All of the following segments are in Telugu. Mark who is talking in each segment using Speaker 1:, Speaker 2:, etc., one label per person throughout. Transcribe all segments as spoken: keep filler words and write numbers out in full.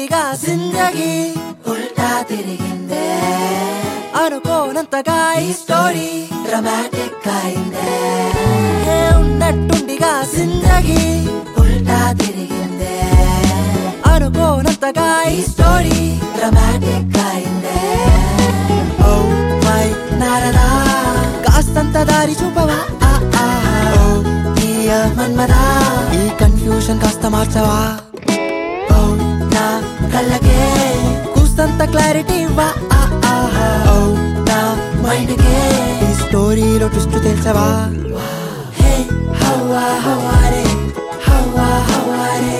Speaker 1: ఉన్నట్టుండిగా జిందగీ ఉల్టా తిరిగిందే అనుకోనంతగా ఈ స్టోరీ డ్రామాటిక్ అయిందే ఉన్నట్టుండిగా జిందగీ ఉల్టా తిరిగిందే అనుకోనంతగా ఈ స్టోరీ డ్రామాటిక్ అయిందే ఓ మై నారదా కాస్తంత దారి చూపవా ఓ ప్రియ మన్మదా ఈ కన్ఫ్యూషన్ కాస్త మార్చవా ఓ నా కళ్ళకే కూస్తంత క్లారిటీ ఇవ్వా ఓ నా మైండ్ కే ఈ స్టోరీలో ట్విస్ట్ తెలుసవా హే హవ్వా హవ్వారే హవ్వా హవ్వారే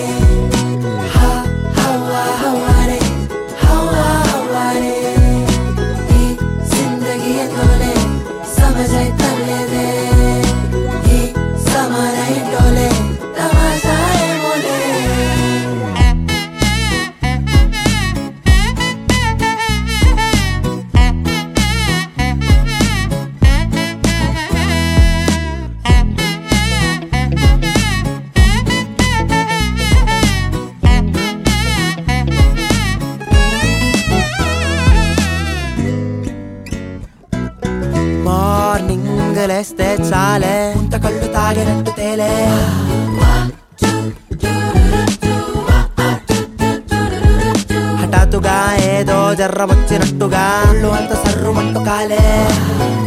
Speaker 1: మార్నింగ్ లేస్తే చాలే ఇంత కళ్ళు తాగినట్టు తేలే హఠాత్తుగా ఏదో జర్ర వచ్చినట్టుగా ఒళ్ళు అంత సర్రుమంటూ కాలే